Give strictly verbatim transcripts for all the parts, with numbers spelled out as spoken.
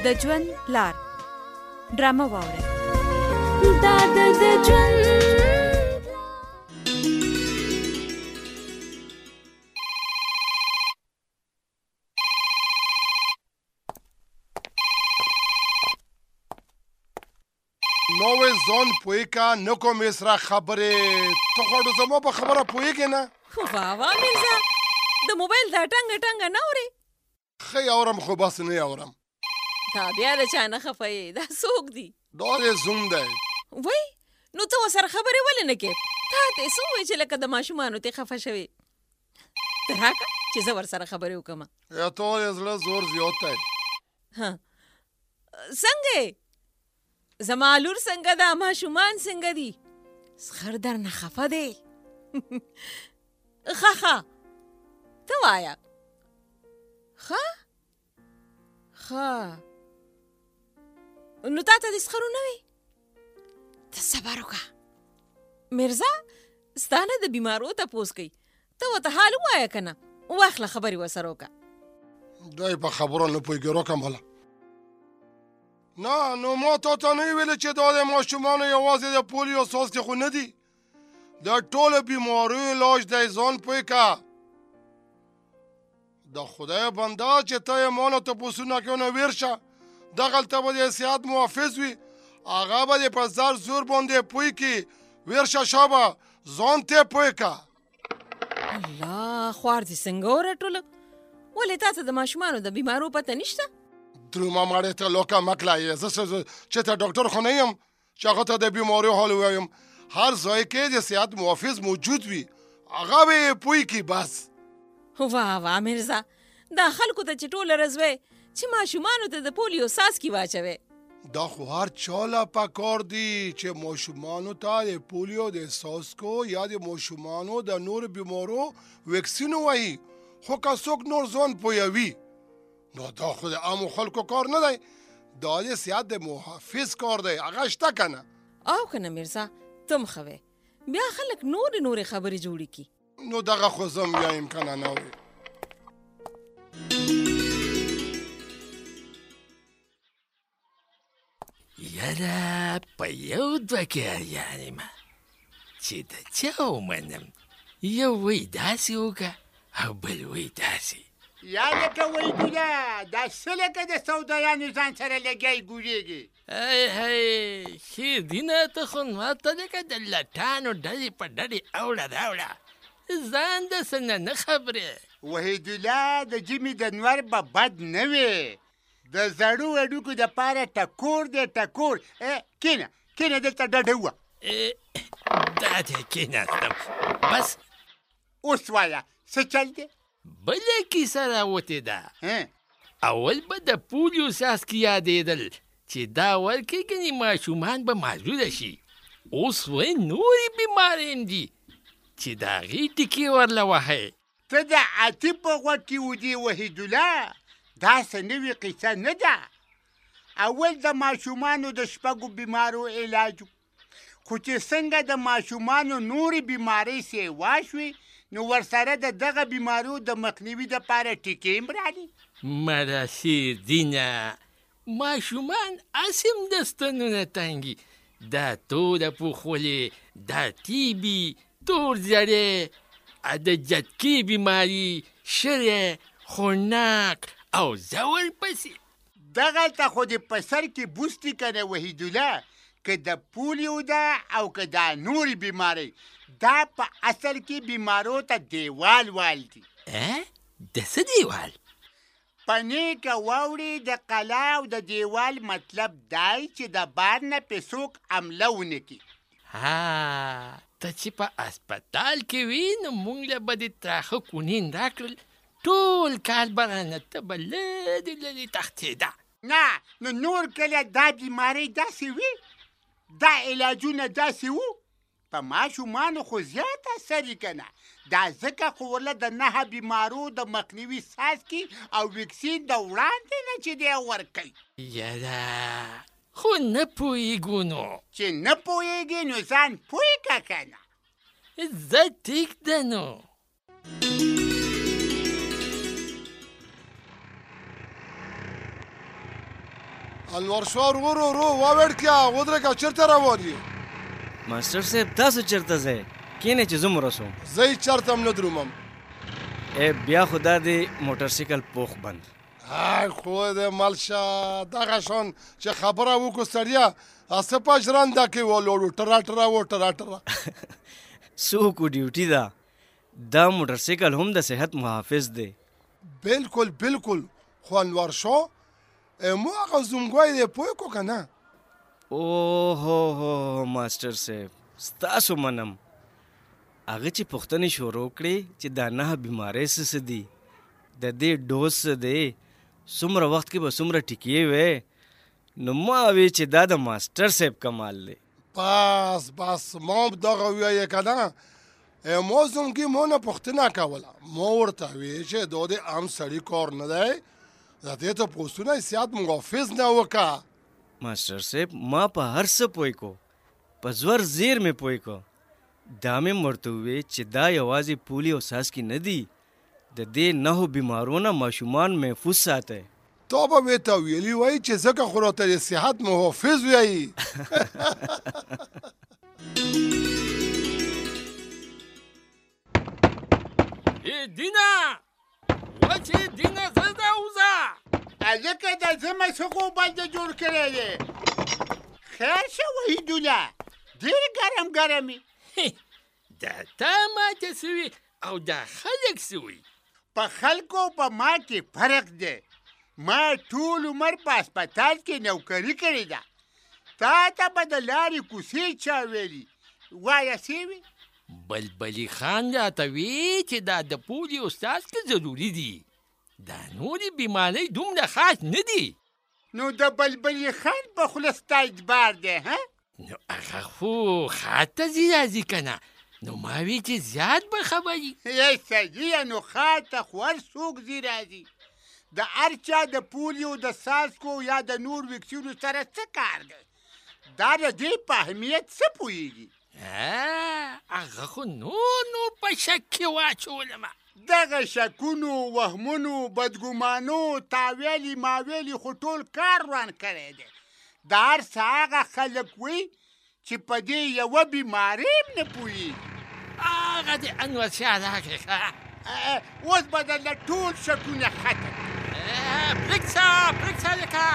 د ژوند لار ډرامه واورئ. دا د ژوند نوې ځون پوی کا نکو میسرا خبره ته خو زما په خبره پویږې نه. واه واه میرزا د موبایل دا ټنګ ټنګ نه اوري. ښه اورم خو بس نه اورم. دا بیا د چا نه خفه یې؟ دا څوک دي؟ دا دې زوم دی. وای نو ته ورسره خبرې ولې نه کوې؟ تا ته څه ووایې چې لکه د ماشومانو ته خفه شوې؟ ته راکړه چې زه ورسره خبرې وکړم. یا ته یې زړه زور زیات دی. ها څنګه زما لور څنګه ده؟ ماشومان څنګه دي؟ زخر در نه خفه دی؟ ښه ښه ته وایه. ښه ښه نو تا ته د سخرو نه وي؟ ته صبر وکړه. میرزا ستا نه د بیمارو تپوس کوي، ته ورته حال ووایه که نه، واخله خبرې ورسره وکړه. دی په خبرو نه پوهېږي روکم بله. نه نو ما تا ته نه ویلې چې دا د ماشومانو یوازې د پولیو څاڅکي خو نه دي، د ټولو بیماریو علاج دی. ځان پوه که د خدای بنده چې ته یې ما نه تپوسونه کوې نو ویر شه. دغلته به د صحت محافظ وي، هغه به دې په زر زور باندې پوه کړي. ویر شه شابه ځان ته پوه که. الله خوار دې څنګه ورټوله؟ ولې تا ته د ماشومانو د بیمارو پته نشته؟ درومه مړې ته لوکه مه کړه. زه چې ته ډاکټر خو نه یم چې هغه ته د بیماریو حال ووایم. هر ځای کې د صحت محافظ موجود وي، هغه به یې پوه کړي بس. واه واه میرزا دا خلکو ته چې ټوله ورځ وی چې ماشومانو ته د پولیو څاڅکي واچوي. دا خو هر چا له پکار دي چې ماشومانو ته د پولیو د څاڅکو یا د ماشومانو د نور بیمارو ویکسین ووایي. خو که څوک نور ځان پوهوي نو دا خو د عامو خلکو کار نه دی، دا د صحت د محافظ کار دی. هغه شته که نه؟ او که نه میرزا ته مخه وی، بیا خلک نورې نورې خبرې جوړې کړي. نو دغه خو زه م وایم که نه نه وي. یاره په یو دوه کې اریان یم چې د چا ومنم. یو وی داسې وکړه او بل وی داسې. یا لکه وی ګوله دا څه لکه د سودایانو ځان سره لګی ګورېږي. هی هی شیردینه ته خو ماته لکه د لټانو ډلې په ډلې اوړه راوړه، ځان د څه نه نه خبرې. وحیدالله د جمې د نور به بد نه وي، د زړو هډوکو دپاره ټکور دی ټکور. کېنه کېنه دلته ډډه ووه. دا دی کېناستم بس. اوس وایه څه چل دی؟ بله کیسه راوتې ده. اول به د پولیو څاڅکي یادېدل چې دا ورکې ګنې ماشومان به معذوره شي. اوس وایي نورې بیمارۍ هم دي چې د هغې ټکې ورله وهئ. ته د عاطف په غوږ کې ودې وحیدالله، داسې نوې قصه نه ده. اول د ماشومانو د شپږو بیمارو علاج، خو چې څنګه د ماشومانو نورې بیمارۍ سیوا شوې نو ورسره د دغه بیمارو د مخنیوي دپاره ټیکې هم راغلي. مړه شیردینه ماشومان هسې هم د ستنونه تنګي. دا توره پوخولې، دا تیبي، تور زړې، د جدکې بیماري، شرې، خونک او زول پسې. دغلته خو د په سر کې بوستي که نه وحیدالله، که د پولیو ده او که دا نورې بیمارۍ، دا په اصل کې بیمارو ته دیوال وال دي. د څه دیوال؟ په نیکه واوړې د قلا او د دیوال مطلب دی چې د بار نه پې څوک حمله ونه کړي. ها ته چې په اسپتال کې وي نو موږ له به دې تراخه کونین راکړل، ټول کال به رانه ته به لرې لرې تښتېده. نه نو نور کله دا بیمارۍ داسې وي، دا علاجونه داسې وو، په ماشومانو خو زیات اثر یې که نه. دا ځکه خو ورله د نهه بیمارو د مخنیوي څاڅکي او ویکسین د وړاندې نه چې دی ورکوي. یاره خو نه پوهېږو نو. چې نه پوهېږې نو ځان پوه که که نه. زه ټیک ده نو. انور شاه ورو ورو واوړتیا ودرېږه چېرته روان یې ماسټر صاحب تاسو چېرته ځئ کینې چې زه مرسوم زه یې چېرته هم نه درومم ای بیا خو دا دی موټرسایکل پوخ بند های خو دې ملشه دغه شان چې خبره وکړو سړیه څه په ژرنده کې ولوړو ټره ټره و ټره ټره څوک ډیوټي ده دا موټرسایکل هم د صحت محافظ دی بالکل بالکل خو انور شاه مو هغه زومګوی دی پوه کو که نه اوهو هو ماسټر صاحب ستاسو منم هغه چې پوښتنې شروع کړې چې دا نه بیمارۍ څه څه دي د دې ډوز څه دی څومره وخت کې به څومره ټیکې وې نو ما وی چې دا د ماسټر صاحب کمال دی بس بس ما هم دغه ووایې که نه ما زومګي مو نه پوښتنه کوله ما ورته وی چې دا د عام سړي کار نه دی د دې تپوسونه یې سیات محافظ نه وکړه ماسټر صاحب ما په هر څه پوی کو په زور زیر مې پوی کو دا مې ورته ووی چې دا یوازې پولی او ساسکي نه دي د دې نهو بیمارونه ماشومان محفوظ ساتي تا به ورته ویلي وای چې ځکه خو راته د صحت محافظ وایي دینا وچې دینا زړه وځه هلکه دا زما څه خو بنده جوړ کړی دی خیر شه وحیدالله ډېر ګرم ګرمې دا تا ماته سوي او دا خلک سوي په خلکو په ما کې فرق دی ما ټول عمر په هسپتال کې نوکري کړې ده تا ته به د لارې کوڅې چا ویلي وایه سوي بلبلي خان راته وی چې دا د پولیو څاڅکي ضروري دي دا نورې بیمارۍ دومره خاص نه دي نو د بلبلي خان په خوله ستا اعتبار دی ها نو هغه خو ښار ته ځي راځي که نه نو ما وی چې زیات به خبري ای سړیه نو ښار ته خو هر څوک ځي راځي د هر چا د پولیو د څاڅکو یا د نور ویکسینو سره څه کار دی دا د دې په اهمیت څه پوهېږي هغه خو نور نور په شک کې واچولمه دغه شکونو وهمونو بدګمانو تاویلي ماویلي خو ټول کار روان کړی دی د هر څه هغه خلک وي چې په دې یوه بیمارۍ هم نه پوهېږي هغه د انور شاه راغی اوس به درله ټول شکونه ختم پرېږده پرېږده لکه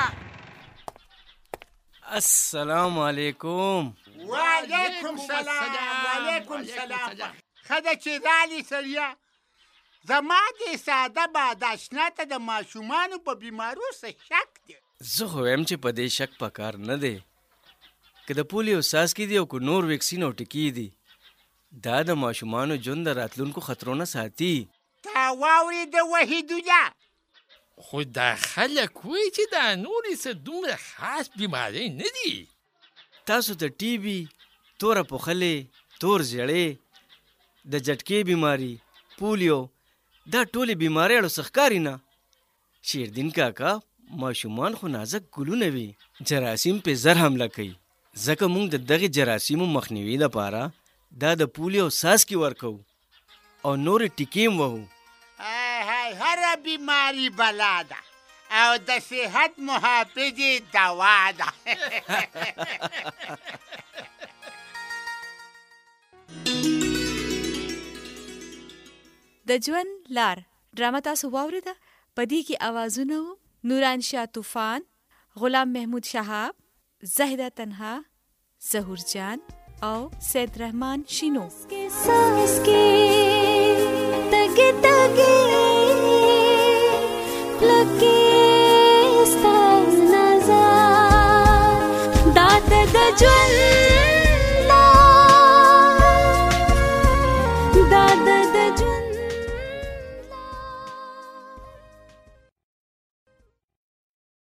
السلام علیکم وعلیکم سلام وعلیکم سلام ښه ده چې رالې سړیه زما دې ساده باد اشنا ته د ماشومانو په بیمارو څه شک دی زه خو وایم چې په دې شک پکار نه دی که د پولیو څاڅکي دي او که نور ویکسین او ټیکې دي دا د ماشومانو ژوند د راتلونکو خطرو نه ساتي تا واورېده وحیدالله خو دا خلک وایي چې دا نورې څه دومره خاص بیمارۍ نه دي تاسو ته ټي بي توره پوخلې تور زیړې د جټکې بیماري پولیو دا ټولې بیمارۍ اړو څه ښکاري نه شیردین کاکا ماشومان خو نازک ګلونه وي جراثیم پې زر حمله کوي ځکه موږ د دغې جراثیمو مخنیوي لپاره دا د پولیو څاڅکي ورکوو او نورې ټیکې هم وهو هره بیماري بلا ده او د صحت محافظې دوا ده د ژوند لار ډرامه تاسو واورېده په دې کې اوازونه وو نوران شاه طوفان غلام محمود شهاب زاهده تنها ظهور جان او سید رحمان شینو सांस के तगे तगे लगे स्ताव नजर दात द ज्वल